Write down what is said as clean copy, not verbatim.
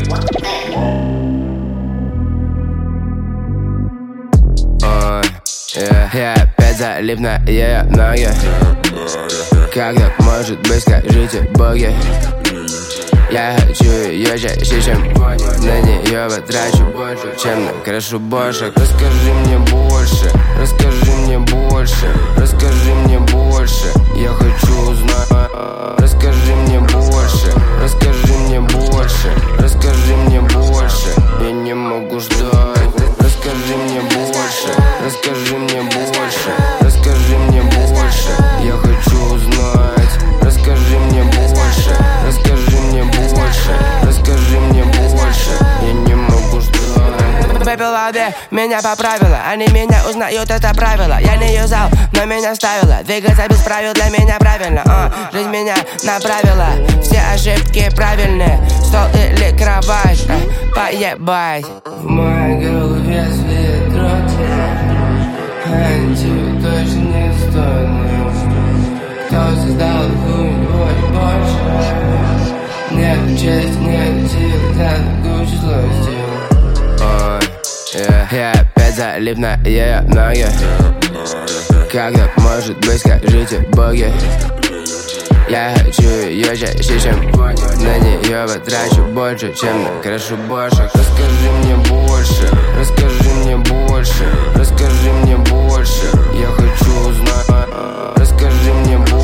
Я опять залип на ее ноги. Как так может быть, скажите боги? Я хочу ее чаще, чем на нее потрачу больше, чем на крышу бошек. Расскажи мне больше, расскажи мне больше, расскажи мне больше. Я хочу узнать. Расскажи мне больше, расскажи мне больше, расскажи мне больше. Я не могу ждать. Расскажи мне больше, расскажи мне больше, расскажи мне больше. Я хочу узнать. Расскажи мне больше, расскажи мне больше, расскажи мне больше. Я не могу ждать. Выпила обе, меня поправила. Они меня узнают, это правило. Я не юзал, но меня ставила. Двигаться без правил для меня правильно. Жизнь меня направила. Все ошибки правильные. Стол или кровать, поебать. В моей голове свет роты. Они тебе точно не достойны. Кто создал хуйню больше? Нет чести, нет сил, за такую злость. Я опять залип на ее ноги. Как так может быть, скажите боги? Я хочу ее чаще, чем на нее потрачу больше, чем на крышу бошек. Расскажи мне больше, расскажи мне больше, расскажи мне больше. Я хочу узнать. Расскажи мне больше.